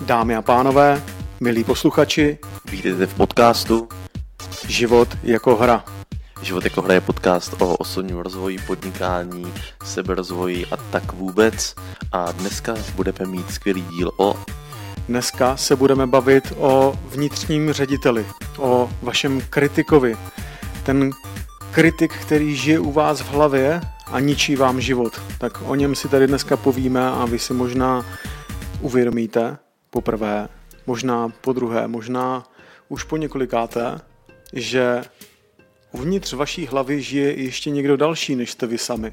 Dámy a pánové, milí posluchači, vítejte v podcastu Život jako hra. Život jako hra je podcast o osobním rozvoji, podnikání, seberozvoji a tak vůbec. A dneska budeme mít skvělý díl Dneska se budeme bavit o vnitřním řediteli, o vašem kritikovi. Ten kritik, který žije u vás v hlavě a ničí vám život. Tak o něm si tady dneska povíme a vy si možná uvědomíte poprvé, možná podruhé, možná už po několikáté, že uvnitř vaší hlavy žije ještě někdo další, než jste vy sami.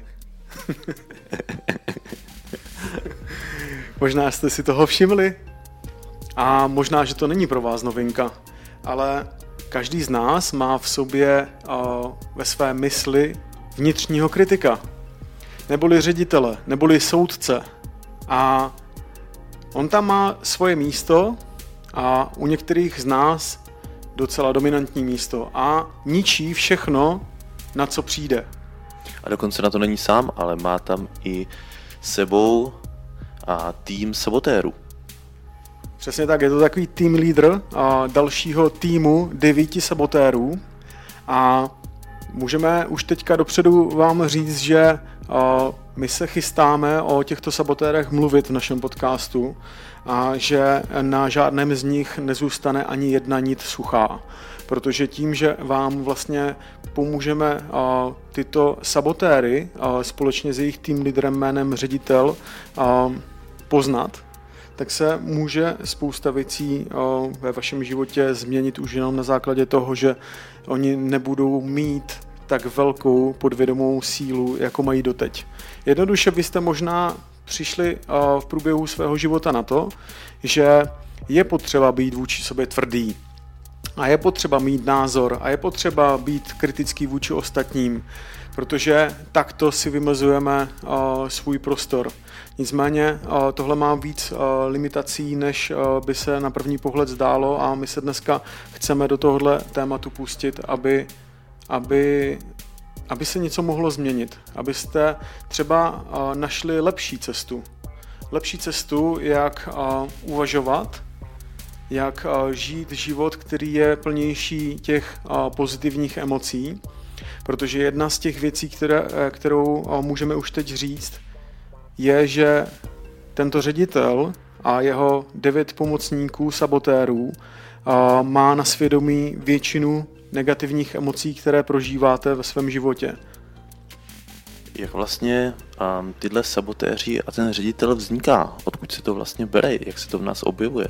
Možná jste si toho všimli a možná, že to není pro vás novinka, ale každý z nás má v sobě ve své mysli vnitřního kritika, neboli ředitele, neboli soudce. A on tam má svoje místo a u některých z nás docela dominantní místo a ničí všechno, na co přijde. A dokonce na to není sám, ale má tam i sebou a tým sabotérů. Přesně tak, je to takový team leader dalšího týmu 9 sabotérů a můžeme už teďka dopředu vám říct, že my se chystáme o těchto sabotérech mluvit v našem podcastu a že na žádném z nich nezůstane ani jedna nit suchá. Protože tím, že vám vlastně pomůžeme tyto sabotéry společně s jejich tým lídrem jménem ředitel poznat, tak se může spousta věcí ve vašem životě změnit už jenom na základě toho, že oni nebudou mít tak velkou podvědomou sílu, jako mají doteď. Jednoduše vy jste možná přišli v průběhu svého života na to, že je potřeba být vůči sobě tvrdý a je potřeba mít názor a je potřeba být kritický vůči ostatním, protože takto si vymezujeme svůj prostor. Nicméně tohle má víc limitací, než by se na první pohled zdálo a my se dneska chceme do tohohle tématu pustit, aby se něco mohlo změnit, abyste třeba našli lepší cestu, jak uvažovat, jak žít život, který je plnější těch pozitivních emocí, protože jedna z těch věcí, kterou můžeme už teď říct, je, že tento ředitel a jeho 9 pomocníků, sabotérů, má na svědomí většinu negativních emocí, které prožíváte ve svém životě. Jak vlastně tyhle sabotéři a ten ředitel vzniká? Odkud se to vlastně bere? Jak se to v nás objevuje?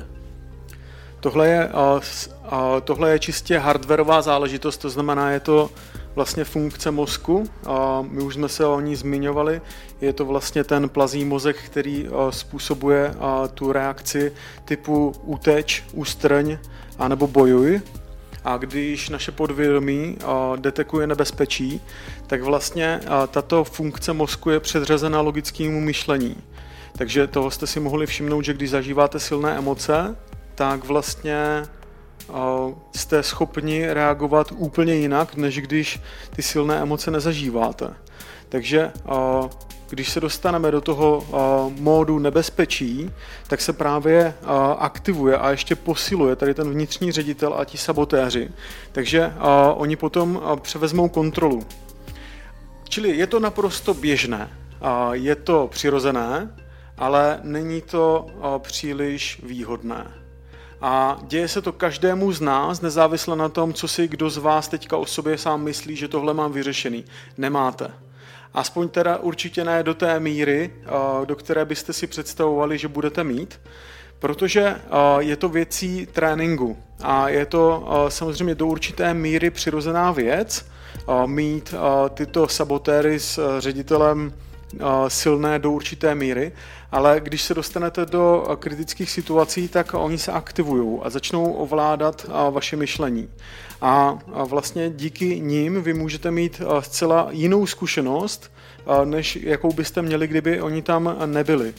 Tohle je čistě hardwarová záležitost, to znamená, je to vlastně funkce mozku. My už jsme se o ní zmiňovali. Je to vlastně ten plazí mozek, který způsobuje tu reakci typu uteč, ustrň anebo bojuj. A když naše podvědomí detekuje nebezpečí, tak vlastně tato funkce mozku je předřazena logickému myšlení. Takže toho jste si mohli všimnout, že když zažíváte silné emoce, tak vlastně jste schopni reagovat úplně jinak, než když ty silné emoce nezažíváte. Takže když se dostaneme do toho módu nebezpečí, tak se právě aktivuje a ještě posiluje tady ten vnitřní ředitel a ti sabotéři. Takže oni potom převezmou kontrolu. Čili je to naprosto běžné, je to přirozené, ale není to příliš výhodné. A děje se to každému z nás, nezávisle na tom, co si kdo z vás teďka o sobě sám myslí, že tohle mám vyřešený. Nemáte. Aspoň teda určitě ne do té míry, do které byste si představovali, že budete mít, protože je to věcí tréninku a je to samozřejmě do určité míry přirozená věc mít tyto sabotéry s ředitelem silné do určité míry, ale když se dostanete do kritických situací, tak oni se aktivují a začnou ovládat vaše myšlení. A vlastně díky nim vy můžete mít zcela jinou zkušenost, než jakou byste měli, kdyby oni tam nebyli.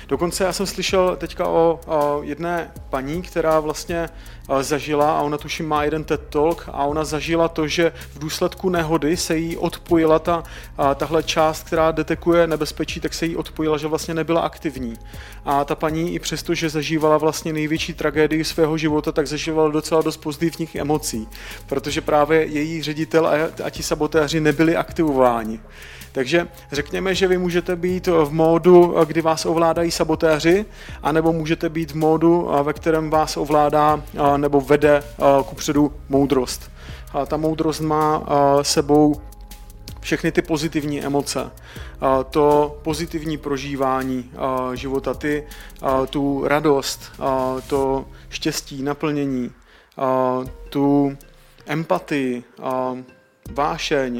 Dokonce já jsem slyšel teďka o jedné paní, která vlastně zažila, a ona tuším má jeden TED Talk, a ona zažila to, že v důsledku nehody se jí odpojila tahle část, která detekuje nebezpečí, tak se jí odpojila, že vlastně nebyla aktivní. A ta paní i přesto, že zažívala vlastně největší tragédii svého života, tak zažívala docela dost pozitivních emocí, protože právě její ředitel a ti sabotéři nebyli aktivováni. Takže řekněme, že vy můžete být v módu, kdy vás ovládají sabotéři, anebo můžete být v módu, ve kterém vás ovládá nebo vede kupředu moudrost. A ta moudrost má sebou všechny ty pozitivní emoce, to pozitivní prožívání života, tu radost, to štěstí, naplnění, tu empatii, vášeň,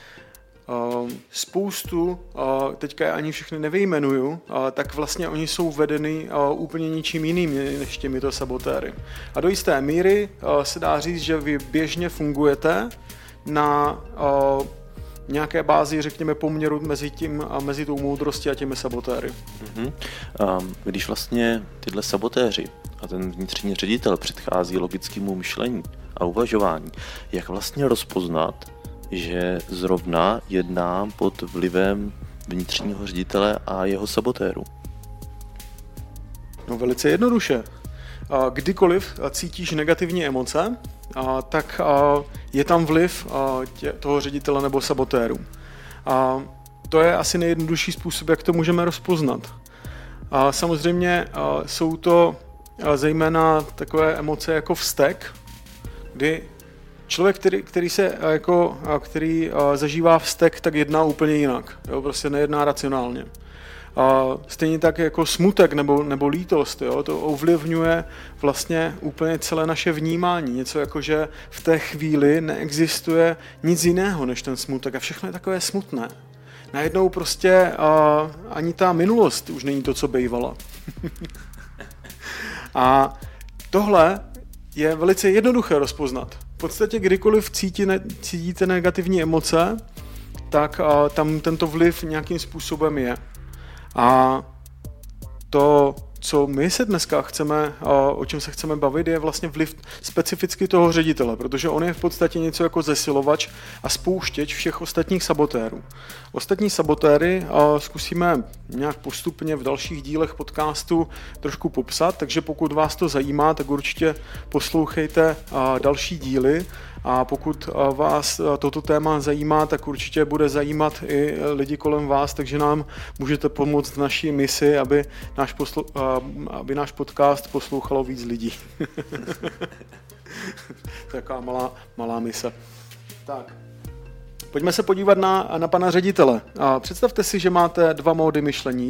spoustu, teďka je ani všechny nevyjmenuju, tak vlastně oni jsou vedeny úplně ničím jiným než těmito sabotéry. A do jisté míry se dá říct, že vy běžně fungujete na nějaké bázi, řekněme, poměru mezi tou moudrostí a těmi sabotéry. Když vlastně tyhle sabotéři a ten vnitřní ředitel předchází logickému myšlení a uvažování, jak vlastně rozpoznat, že zrovna jedná pod vlivem vnitřního ředitele a jeho sabotéru? No velice jednoduše. Kdykoliv cítíš negativní emoce, tak je tam vliv toho ředitele nebo sabotéru. To je asi nejjednodušší způsob, jak to můžeme rozpoznat. Samozřejmě jsou to zejména takové emoce jako vztek, kdy člověk, který zažívá vztek, tak jedná úplně jinak. Jo? Prostě nejedná racionálně. Stejně tak jako smutek nebo lítost, jo? To ovlivňuje vlastně úplně celé naše vnímání. Něco jako, že v té chvíli neexistuje nic jiného než ten smutek a všechno je takové smutné. Najednou prostě ani ta minulost už není to, co bývala. A tohle je velice jednoduché rozpoznat. V podstatě kdykoliv cítíte negativní emoce, tak tam tento vliv nějakým způsobem je. A to, co my se dneska o čem se chceme bavit, je vlastně vliv specificky toho ředitele, protože on je v podstatě něco jako zesilovač a spouštěč všech ostatních sabotérů. Ostatní sabotéry zkusíme nějak postupně v dalších dílech podcastu trošku popsat, takže pokud vás to zajímá, tak určitě poslouchejte další díly. A pokud vás toto téma zajímá, tak určitě bude zajímat i lidi kolem vás, takže nám můžete pomoct v naší misi, aby náš podcast poslouchalo víc lidí. Taková malá mise. Tak. Pojďme se podívat na pana ředitele. Představte si, že máte dva módy myšlení.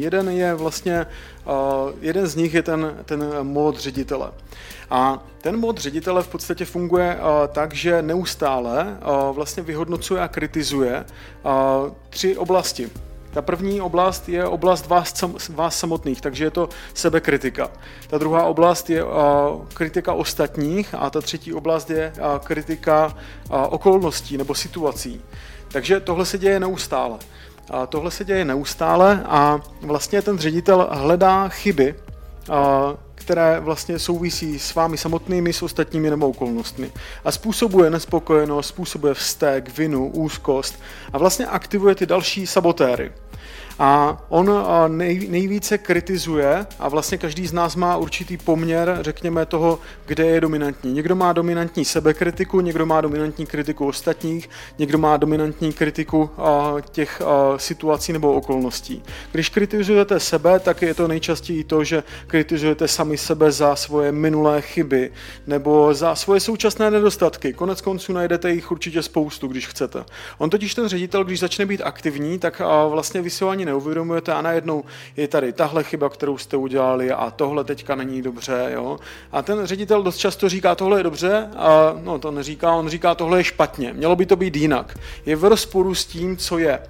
Jeden z nich je ten mód ředitele. A ten mód ředitele v podstatě funguje tak, že neustále vlastně vyhodnocuje a kritizuje 3 oblasti. Ta první oblast je oblast vás samotných, takže je to sebekritika. Ta druhá oblast je kritika ostatních a ta třetí oblast je kritika okolností nebo situací. Takže tohle se děje neustále. A vlastně ten ředitel hledá chyby, které vlastně souvisí s vámi samotnými, s ostatními nebo okolnostmi. A způsobuje nespokojenost, způsobuje vztek, vinu, úzkost a vlastně aktivuje ty další sabotéry. A on nejvíce kritizuje a vlastně každý z nás má určitý poměr, řekněme, toho, kde je dominantní. Někdo má dominantní sebekritiku, někdo má dominantní kritiku ostatních, někdo má dominantní kritiku těch situací nebo okolností. Když kritizujete sebe, tak je to nejčastěji to, že kritizujete sami sebe za svoje minulé chyby nebo za svoje současné nedostatky. Konec konců najdete jich určitě spoustu, když chcete. On totiž ten ředitel, když začne být aktivní, tak vlastně vy si ho ani neuvědomujete a najednou je tady tahle chyba, kterou jste udělali a tohle teďka není dobře. Jo? A ten ředitel dost často říká, tohle je dobře, a to neříká, on říká, tohle je špatně, mělo by to být jinak. Je v rozporu s tím, co je.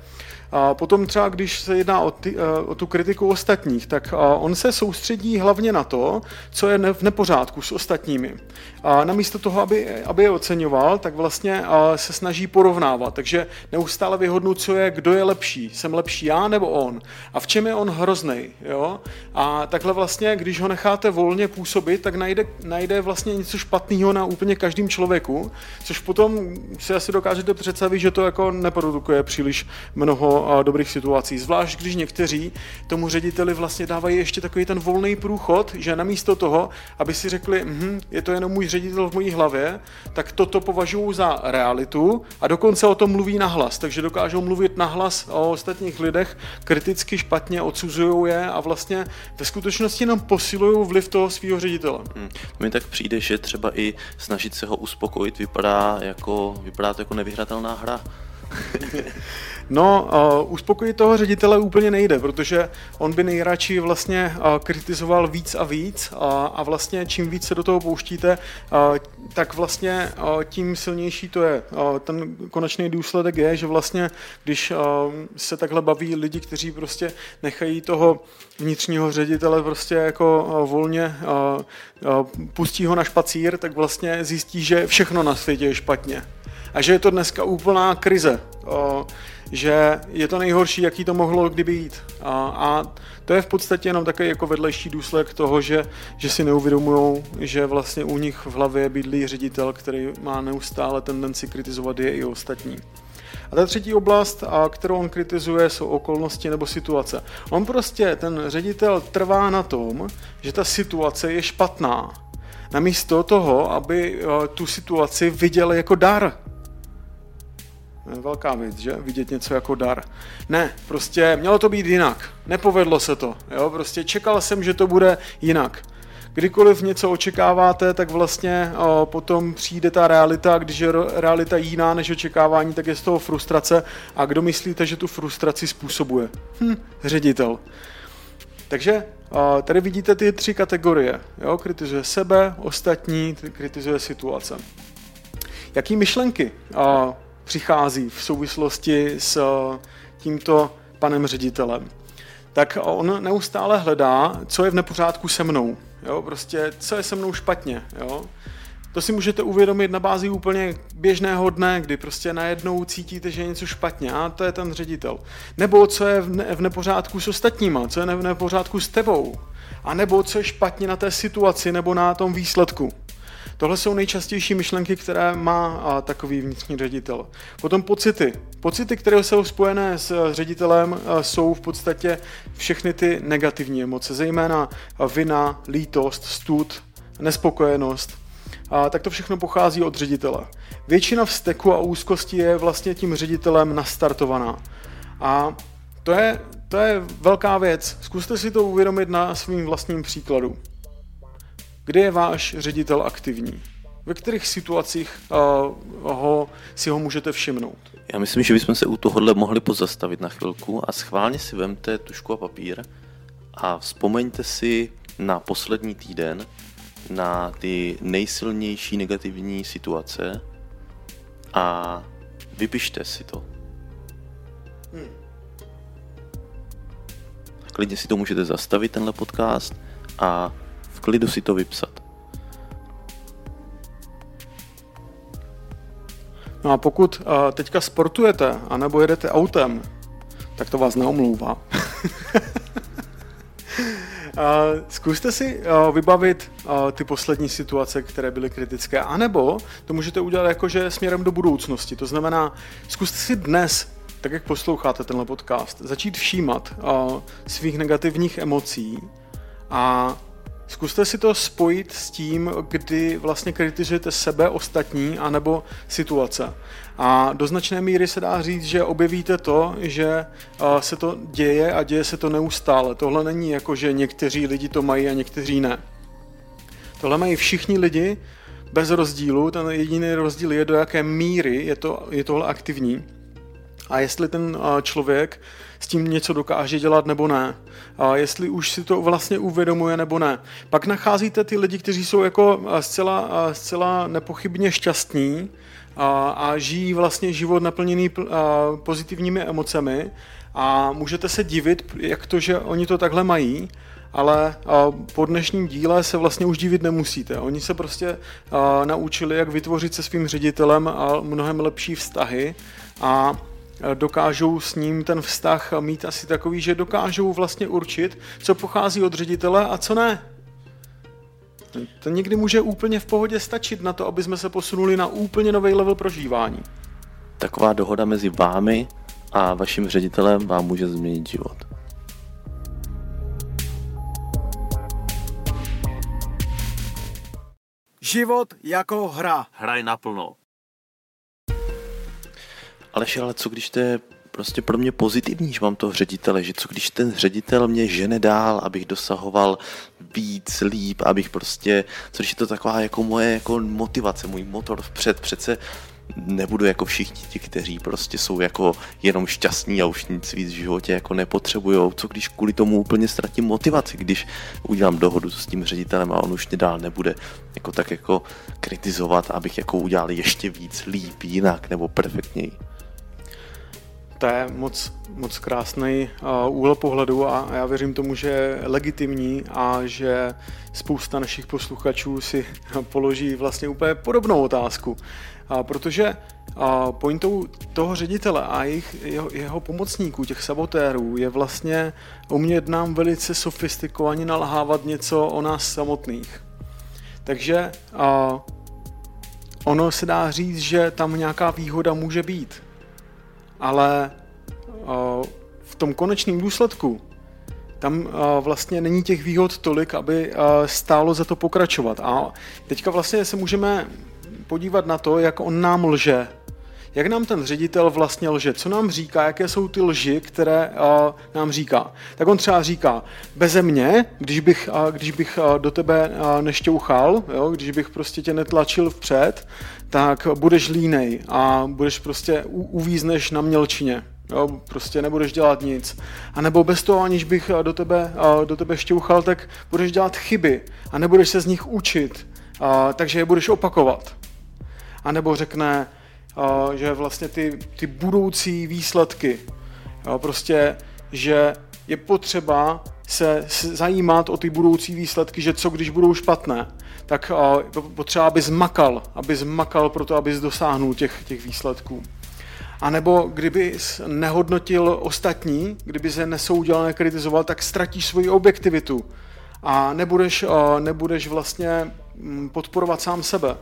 A potom třeba, když se jedná o tu kritiku ostatních, tak on se soustředí hlavně na to, co je v nepořádku s ostatními. A namísto toho, aby je oceňoval, tak vlastně se snaží porovnávat. Takže neustále vyhodnocuje, kdo je lepší. Jsem lepší já nebo on? A v čem je on hroznej? Jo? A takhle vlastně, když ho necháte volně působit, tak najde vlastně něco špatného na úplně každém člověku, což potom si asi dokážete představit, že to jako neprodukuje příliš mnoho dobrých situací. Zvlášť, když někteří tomu řediteli vlastně dávají ještě takový ten volný průchod, že namísto toho, aby si řekli, je to jenom můj ředitel v mojí hlavě, tak toto považují za realitu a dokonce o tom mluví nahlas. Takže dokážou mluvit nahlas o ostatních lidech, kriticky špatně odsuzují je a vlastně ve skutečnosti jenom posilují vliv toho svého ředitele. Mně tak přijde, že třeba i snažit se ho uspokojit vypadá to jako nevyhratelná hra. No, uspokojit toho ředitele úplně nejde, protože on by nejradši vlastně kritizoval víc a víc a vlastně čím víc se do toho pouštíte, tak vlastně tím silnější to je. Ten konečný důsledek je, že vlastně, když se takhle baví lidi, kteří prostě nechají toho vnitřního ředitele prostě jako volně pustí ho na špacír, tak vlastně zjistí, že všechno na světě je špatně. A že je to dneska úplná krize, že je to nejhorší, jaký to mohlo kdy být. A to je v podstatě jenom takový jako vedlejší důsledek toho, že si neuvědomujou, že vlastně u nich v hlavě bydlí ředitel, který má neustále tendenci kritizovat je i ostatní. A ta třetí oblast, kterou on kritizuje, jsou okolnosti nebo situace. On prostě, ten ředitel trvá na tom, že ta situace je špatná. Namísto toho, aby tu situaci viděl jako dar. Velká věc, že? Vidět něco jako dar. Ne, prostě mělo to být jinak. Nepovedlo se to. Jo? Prostě čekal jsem, že to bude jinak. Kdykoliv něco očekáváte, tak vlastně potom přijde ta realita, když je realita jiná než očekávání, tak je z toho frustrace. A kdo myslíte, že tu frustraci způsobuje? Ředitel. Takže tady vidíte ty 3 kategorie. Jo? Kritizuje sebe, ostatní, kritizuje situace. Jaký myšlenky přichází v souvislosti s tímto panem ředitelem? Tak on neustále hledá, co je v nepořádku se mnou. Jo? Prostě, co je se mnou špatně. Jo? To si můžete uvědomit na bázi úplně běžného dne, kdy prostě najednou cítíte, že je něco špatně a to je ten ředitel. Nebo co je v nepořádku s ostatníma, co je v nepořádku s tebou. A nebo co je špatně na té situaci nebo na tom výsledku. Tohle jsou nejčastější myšlenky, které má takový vnitřní ředitel. Potom pocity. Pocity, které jsou spojené s ředitelem, jsou v podstatě všechny ty negativní emoce, zejména vina, lítost, stud, nespokojenost. Tak to všechno pochází od ředitele. Většina vzteku a úzkosti je vlastně tím ředitelem nastartovaná. A to je velká věc. Zkuste si to uvědomit na svým vlastním příkladu. Kde je váš ředitel aktivní? Ve kterých situacích si ho můžete všimnout? Já myslím, že bychom se u tohohle mohli pozastavit na chvilku a schválně si vemte tužku a papír a vzpomeňte si na poslední týden, na ty nejsilnější negativní situace a vypište si to. Klidně si to můžete zastavit, tenhle podcast, a v klidu si to vypsat. No a pokud teďka sportujete, anebo jedete autem, tak to vás neomlouvá. Zkuste si vybavit ty poslední situace, které byly kritické, anebo to můžete udělat jakože směrem do budoucnosti. To znamená, zkuste si dnes, tak jak posloucháte tenhle podcast, začít všímat svých negativních emocí a zkuste si to spojit s tím, kdy vlastně kritizujete sebe, ostatní, anebo situace. A do značné míry se dá říct, že objevíte to, že se to děje a děje se to neustále. Tohle není jako, že někteří lidi to mají a někteří ne. Tohle mají všichni lidi bez rozdílu. Ten jediný rozdíl je, do jaké míry je tohle aktivní. A jestli ten člověk s tím něco dokáže dělat nebo ne. A jestli už si to vlastně uvědomuje nebo ne. Pak nacházíte ty lidi, kteří jsou jako zcela nepochybně šťastní a žijí vlastně život naplněný pozitivními emocemi a můžete se divit, jak to, že oni to takhle mají, ale po dnešním díle se vlastně už divit nemusíte. Oni se prostě naučili, jak vytvořit se svým ředitelem mnohem lepší vztahy a dokážou s ním ten vztah mít asi takový, že dokážou vlastně určit, co pochází od ředitele a co ne. To někdy může úplně v pohodě stačit na to, aby jsme se posunuli na úplně nový level prožívání. Taková dohoda mezi vámi a vaším ředitelem vám může změnit život. Život jako hra. Hraj naplno. Aleši, ale co když to je prostě pro mě pozitivní, že mám toho ředitele, že co když ten ředitel mě žene dál, abych dosahoval víc, líp, abych prostě, co když je to taková jako moje jako motivace, můj motor vpřed, přece nebudu jako všichni ti, kteří prostě jsou jako jenom šťastní a už nic víc v životě jako nepotřebujou. Co když kvůli tomu úplně ztratím motivaci, když udělám dohodu s tím ředitelem a on už mě dál nebude jako tak jako kritizovat, abych jako udělal ještě víc, líp, jinak nebo perfektněji. To je moc krásný úhel pohledu a já věřím tomu, že je legitimní a že spousta našich posluchačů si položí vlastně úplně podobnou otázku. Protože pointou toho ředitele a jeho pomocníků, těch sabotérů, je vlastně umět nám velice sofistikovaně nalhávat něco o nás samotných. Takže ono se dá říct, že tam nějaká výhoda může být. Ale v tom konečném důsledku tam vlastně není těch výhod tolik, aby stálo za to pokračovat. A teďka vlastně se můžeme podívat na to, jak on nám lže. Jak nám ten ředitel vlastně lže, co nám říká, jaké jsou ty lži, které nám říká. Tak on třeba říká, beze mě, když bych do tebe nešťouchal, jo, když bych prostě tě netlačil vpřed, tak budeš línej a budeš prostě uvízneš na mělčině. Jo, prostě nebudeš dělat nic. A nebo bez toho, aniž bych do tebe šťouchal, tak budeš dělat chyby a nebudeš se z nich učit, takže je budeš opakovat. A nebo řekne, že vlastně ty budoucí výsledky, prostě, že je potřeba se zajímat o ty budoucí výsledky, že co když budou špatné, tak potřeba, aby zmakal pro to, abys dosáhnul těch výsledků. A nebo kdyby nehodnotil ostatní, kdyby se nesouděl, nekritizoval, tak ztratíš svoji objektivitu a nebudeš vlastně podporovat sám sebe.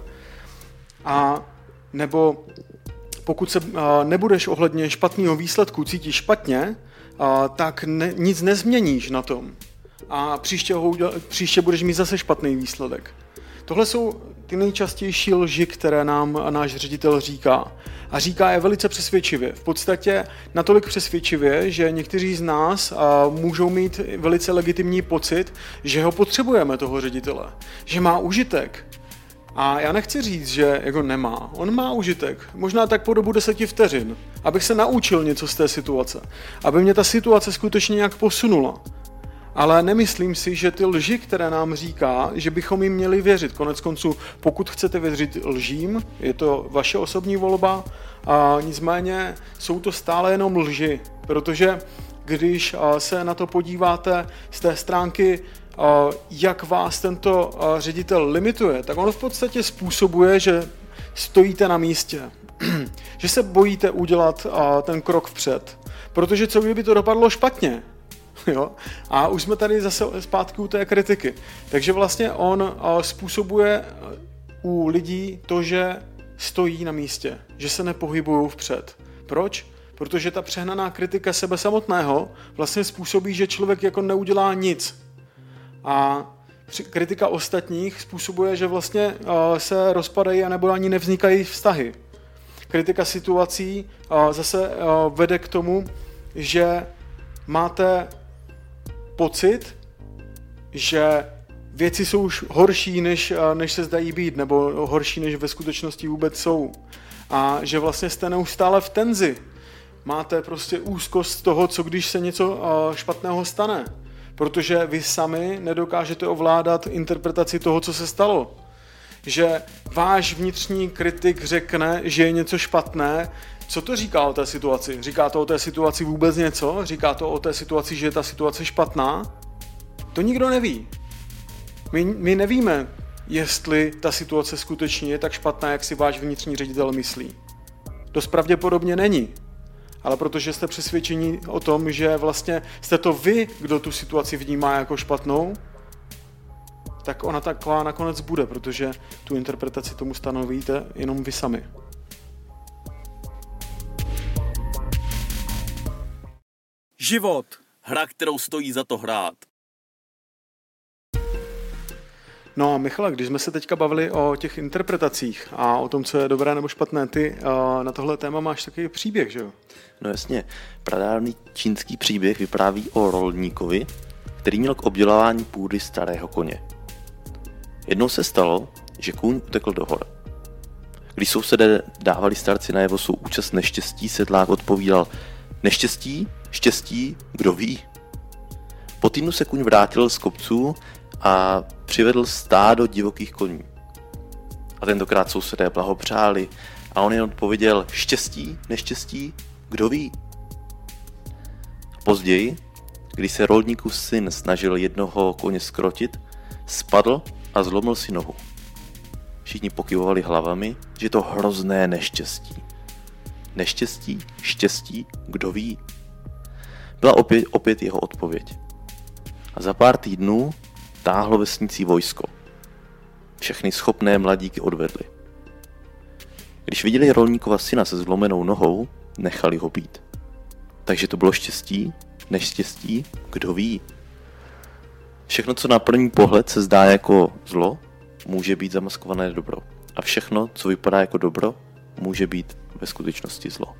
A nebo pokud se nebudeš ohledně špatného výsledku cítit špatně, tak nic nezměníš na tom. A příště budeš mít zase špatný výsledek. Tohle jsou ty nejčastější lži, které nám náš ředitel říká. A říká je velice přesvědčivě. V podstatě natolik přesvědčivě, že někteří z nás můžou mít velice legitimní pocit, že ho potřebujeme, toho ředitele. Že má užitek. A já nechci říct, že jako nemá. On má užitek. Možná tak po dobu 10 vteřin. Abych se naučil něco z té situace. Aby mě ta situace skutečně nějak posunula. Ale nemyslím si, že ty lži, které nám říká, že bychom jim měli věřit. Koneckonců, pokud chcete věřit lžím, je to vaše osobní volba, a nicméně jsou to stále jenom lži. Protože když se na to podíváte z té stránky, jak vás tento ředitel limituje, tak on v podstatě způsobuje, že stojíte na místě. Že se bojíte udělat ten krok vpřed. Protože co kdyby to dopadlo špatně? Jo? A už jsme tady zase zpátky u té kritiky. Takže vlastně on způsobuje u lidí to, že stojí na místě, že se nepohybují vpřed. Proč? Protože ta přehnaná kritika sebe samotného vlastně způsobí, že člověk jako neudělá nic. A kritika ostatních způsobuje, že vlastně se rozpadají a nebo ani nevznikají vztahy. Kritika situací zase vede k tomu, že máte pocit, že věci jsou už horší, než se zdají být, nebo horší, než ve skutečnosti vůbec jsou. A že vlastně jste neustále v tenzi. Máte prostě úzkost toho, co když se něco špatného stane. Protože vy sami nedokážete ovládat interpretaci toho, co se stalo. že váš vnitřní kritik řekne, že je něco špatné, co to říká o té situaci? Říká to o té situaci vůbec něco? Říká to o té situaci, že je ta situace špatná? To nikdo neví. My nevíme, jestli ta situace skutečně je tak špatná, jak si váš vnitřní ředitel myslí. Dost pravděpodobně není. Ale protože jste přesvědčeni o tom, že vlastně jste to vy, kdo tu situaci vnímá jako špatnou, tak ona taková nakonec bude, protože tu interpretaci tomu stanovíte jenom vy sami. Život. Hra, kterou stojí za to hrát. No a Michale, když jsme se teďka bavili o těch interpretacích a o tom, co je dobré nebo špatné, ty na tohle téma máš takový příběh, že jo? No jasně, pradávný čínský příběh vypráví o rolníkovi, který měl k obdělávání půdy starého koně. Jednou se stalo, že kůň utekl do hor. Když sousedé dávali starci najevo svou účast neštěstí, sedlák odpovídal: neštěstí, štěstí, kdo ví. Po týdnu se kůň vrátil z kopců a přivedl stádo divokých koní. A tentokrát sousedé blahopřáli a on jen odpověděl: štěstí, neštěstí, kdo ví. Později, když se rolníkův syn snažil jednoho koně skrotit, spadl a zlomil si nohu. Všichni pokyvovali hlavami, že je to hrozné neštěstí. Neštěstí, štěstí, kdo ví. Byla opět jeho odpověď. A za pár týdnů táhlo vesnicí vojsko. Všechny schopné mladíky odvedli. Když viděli rolníkova syna se zlomenou nohou, nechali ho být. Takže to bylo štěstí, neštěstí, kdo ví. Všechno, co na první pohled se zdá jako zlo, může být zamaskované dobro. A všechno, co vypadá jako dobro, může být ve skutečnosti zlo.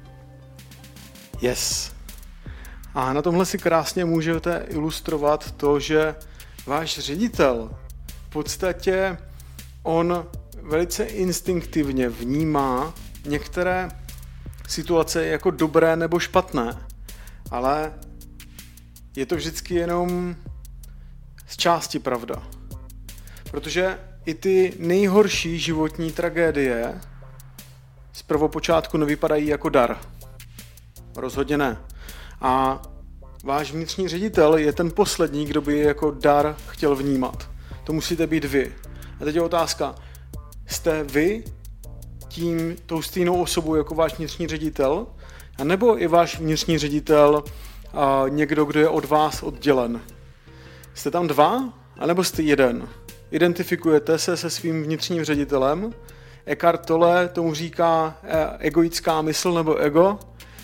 Yes. A na tomhle si krásně můžete ilustrovat to, že váš ředitel v podstatě on velice instinktivně vnímá některé situace jako dobré nebo špatné, ale je to vždycky jenom z části pravda. Protože i ty nejhorší životní tragédie z prvopočátku nevypadají jako dar. Rozhodně ne. A váš vnitřní ředitel je ten poslední, kdo by je jako dar chtěl vnímat. To musíte být vy. A teď je otázka, jste vy tou stejnou osobou jako váš vnitřní ředitel, a nebo i váš vnitřní ředitel někdo, kdo je od vás oddělen? Jste tam dva, anebo jste jeden? Identifikujete se se svým vnitřním ředitelem. Eckhart Tolle tomu říká egoická mysl nebo ego.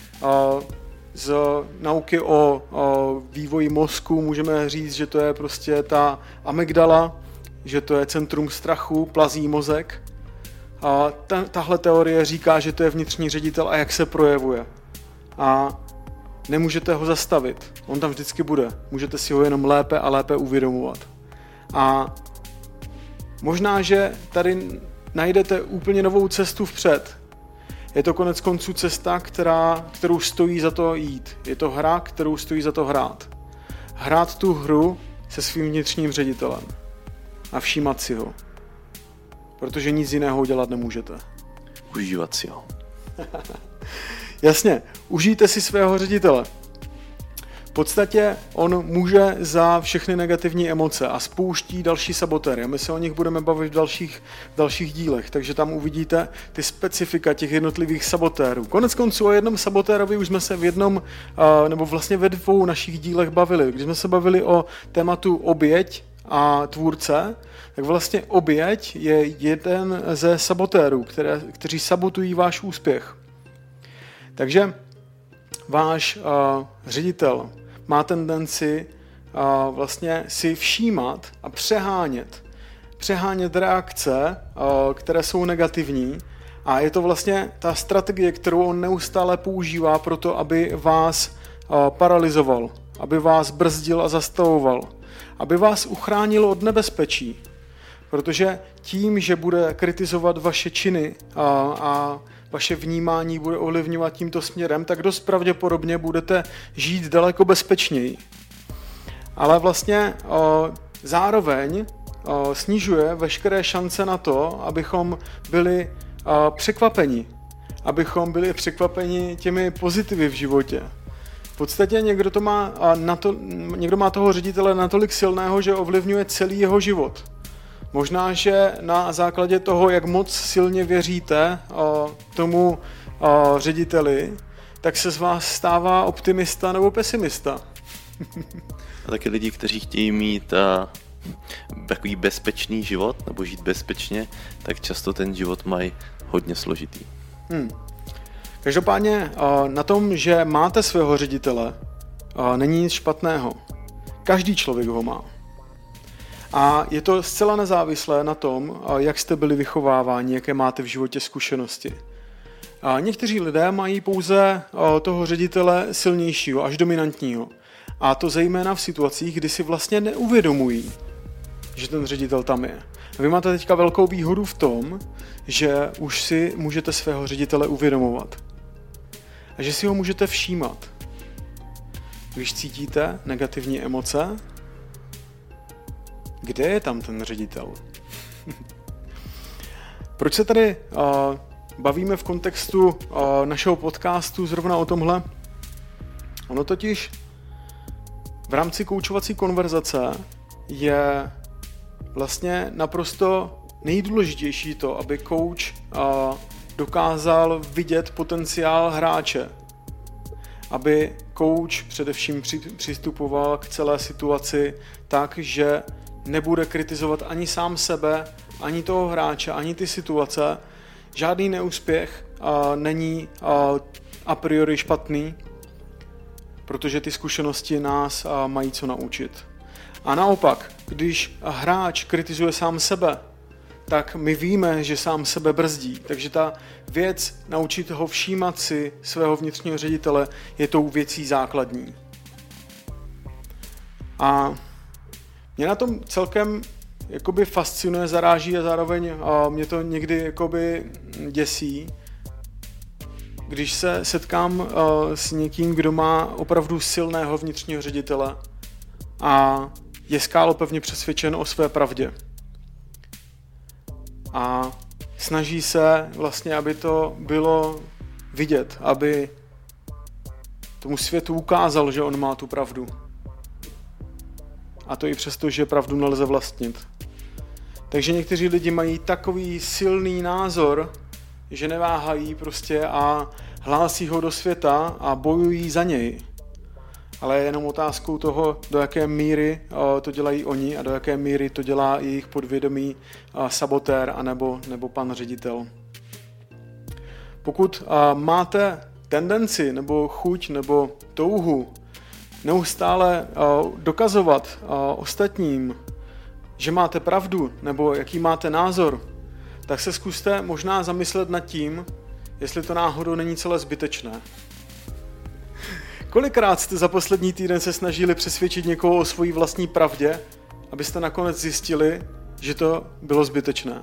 Z nauky o vývoji mozku můžeme říct, že to je prostě ta amygdala, že to je centrum strachu, plazí mozek. A tahle teorie říká, že to je vnitřní ředitel a jak se projevuje. A nemůžete ho zastavit. On tam vždycky bude. Můžete si ho jenom lépe a lépe uvědomovat. A možná, že tady najdete úplně novou cestu vpřed. Je to konec konců cesta, kterou stojí za to jít. Je to hra, kterou stojí za to hrát. Hrát tu hru se svým vnitřním ředitelem. A všímat si ho. Protože nic jiného dělat nemůžete. Užívat si ho. Jasně, užijte si svého ředitele. V podstatě on může za všechny negativní emoce a spouští další sabotéry. My se o nich budeme bavit v dalších dílech, takže tam uvidíte ty specifika těch jednotlivých sabotérů. Konec konců o jednom sabotérovi už jsme se v jednom, nebo vlastně ve dvou našich dílech bavili. Když jsme se bavili o tématu oběť a tvůrce, tak vlastně oběť je jeden ze sabotérů, kteří sabotují váš úspěch. Takže váš ředitel má tendenci vlastně si všímat a přehánět reakce, které jsou negativní, a je to vlastně ta strategie, kterou on neustále používá pro to, aby vás paralyzoval, aby vás brzdil a zastavoval, aby vás uchránil od nebezpečí. Protože tím, že bude kritizovat vaše činy a vaše vnímání bude ovlivňovat tímto směrem, tak dost pravděpodobně budete žít daleko bezpečněji. Ale vlastně zároveň snižuje veškeré šance na to, abychom byli překvapeni. Abychom byli překvapeni těmi pozitivy v životě. V podstatě někdo má toho ředitele natolik silného, že ovlivňuje celý jeho život. Možná, že na základě toho, jak moc silně věříte tomu řediteli, tak se z vás stává optimista nebo pesimista. A taky lidi, kteří chtějí mít takový bezpečný život nebo žít bezpečně, tak často ten život mají hodně složitý. Každopádně na tom, že máte svého ředitele, není nic špatného. Každý člověk ho má. A je to zcela nezávislé na tom, jak jste byli vychováváni, jaké máte v životě zkušenosti. A někteří lidé mají pouze toho ředitele silnějšího, až dominantního. A to zejména v situacích, kdy si vlastně neuvědomují, že ten ředitel tam je. A vy máte teďka velkou výhodu v tom, že už si můžete svého ředitele uvědomovat. A že si ho můžete všímat. Když cítíte negativní emoce, kde je tam ten ředitel? Proč se tady bavíme v kontextu našeho podcastu zrovna o tomhle? Ono totiž v rámci koučovací konverzace je vlastně naprosto nejdůležitější to, aby kouč dokázal vidět potenciál hráče. Aby kouč především přistupoval k celé situaci tak, že nebude kritizovat ani sám sebe, ani toho hráče, ani ty situace. Žádný neúspěch není a priori špatný, protože ty zkušenosti nás mají co naučit. A naopak, když hráč kritizuje sám sebe, tak my víme, že sám sebe brzdí. Takže ta věc naučit ho všímat si svého vnitřního ředitele je tou věcí základní. A mě na tom celkem jakoby fascinuje, zaráží a zároveň mě to někdy jakoby děsí, když se setkám s někým, kdo má opravdu silného vnitřního ředitele a je skálopevně přesvědčen o své pravdě. A snaží se vlastně, aby to bylo vidět, aby tomu světu ukázal, že on má tu pravdu. A to i přesto, že pravdu nelze vlastnit. Takže někteří lidi mají takový silný názor, že neváhají prostě a hlásí ho do světa a bojují za něj. Ale je jenom otázkou toho, do jaké míry to dělají oni a do jaké míry to dělá jejich podvědomý sabotér anebo pan ředitel. Pokud máte tendenci nebo chuť nebo touhu neustále dokazovat ostatním, že máte pravdu nebo jaký máte názor, tak se zkuste možná zamyslet nad tím, jestli to náhodou není celé zbytečné. Kolikrát jste za poslední týden se snažili přesvědčit někoho o svojí vlastní pravdě, abyste nakonec zjistili, že to bylo zbytečné?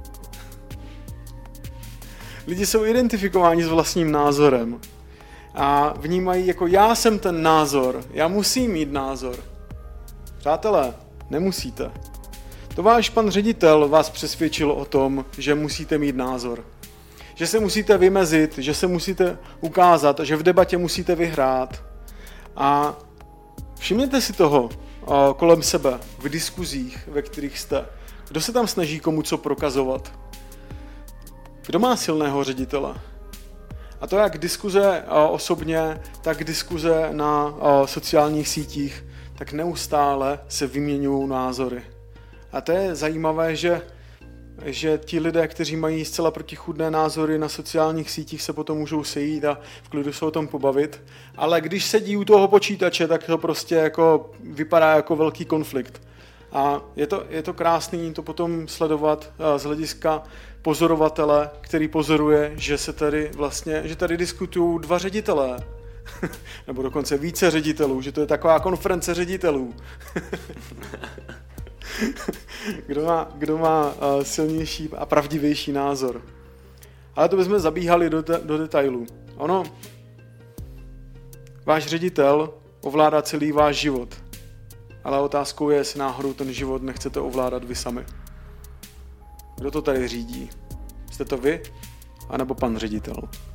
Lidi jsou identifikováni s vlastním názorem a vnímají jako já jsem ten názor, já musím mít názor. Přátelé, nemusíte. To váš pan ředitel vás přesvědčil o tom, že musíte mít názor. Že se musíte vymezit, že se musíte ukázat, že v debatě musíte vyhrát. A všimněte si toho kolem sebe, v diskuzích, ve kterých jste. Kdo se tam snaží komu co prokazovat? Kdo má silného ředitele? A to jak diskuze osobně, tak diskuze na sociálních sítích, tak neustále se vyměňují názory. A to je zajímavé, že ti lidé, kteří mají zcela protichůdné názory na sociálních sítích, se potom můžou sejít a v klidu se o tom pobavit. Ale když sedí u toho počítače, tak to prostě jako vypadá jako velký konflikt. A je to krásný to potom sledovat z hlediska pozorovatele, který pozoruje, že tady diskutují dva ředitelé. Nebo dokonce více ředitelů, že to je taková konference ředitelů. Kdo má silnější a pravdivější názor. Ale to bychom zabíhali do detailů. Váš ředitel ovládá celý váš život. ale otázkou je, jestli náhodou ten život nechcete ovládat vy sami. Kdo to tady řídí? Jste to vy? A nebo pan ředitel?